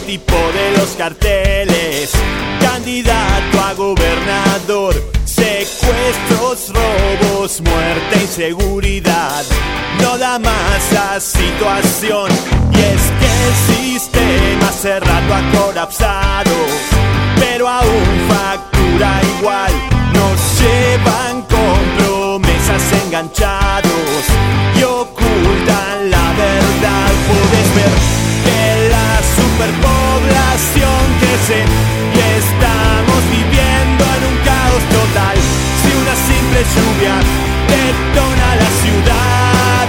tipo de los carteles, candidato a gobernador, secuestros, robos, muerte, inseguridad. No da más la situación, y es que el sistema hace rato ha colapsado, pero aún factura igual. Nos llevan con promesas enganchados y ocultan la verdad. Puedes ver que la superpoblación crece y estamos viviendo en un caos total. Si una simple lluvia detona la ciudad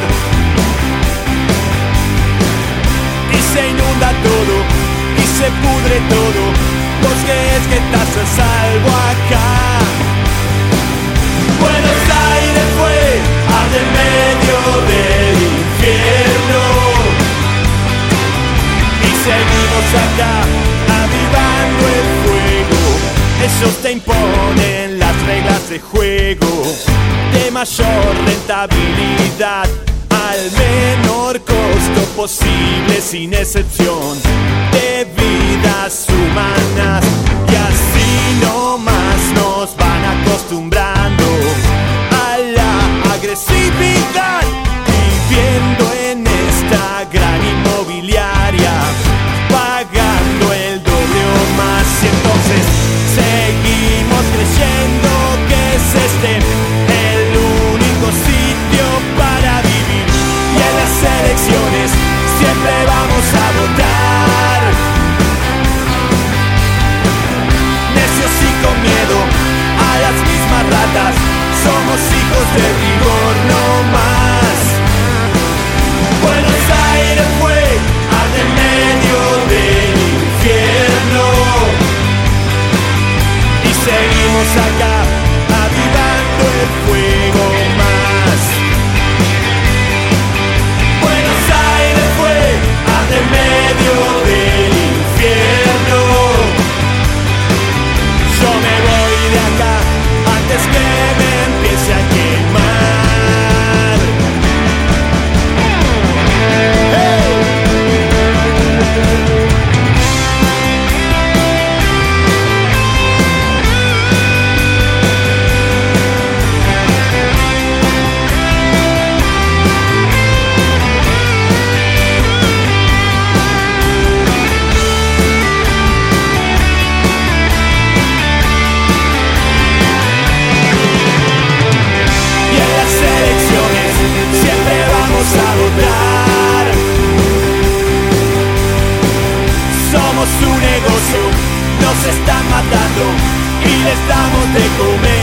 y se inunda todo y se pudre todo, ¿vos crees que estás a salvo acá? Buenos Aires fue al medio del infierno y seguimos acá avivando el fuego. Ellos te imponen las reglas de juego de mayor rentabilidad al menor costo posible, sin excepción de vidas humanas. Y así nomás nos van acostumbrando a la agresividad, viviendo en esta gran inmobiliaria, pagando el doble o más. Y entonces seguimos creyendo que es este el único sitio para vivir, y en las elecciones siempre vamos a votar necios y con miedo a las mismas ratas. Somos hijos de rigor no más. Buenos Aires fue al medio del infierno y seguimos acá avivando el fuego más. Buenos Aires fue al medio del infierno. Yo me voy de acá antes que me empiece a quemar. ¡Hey! A votar. Somos un negocio, nos están matando y les damos de comer.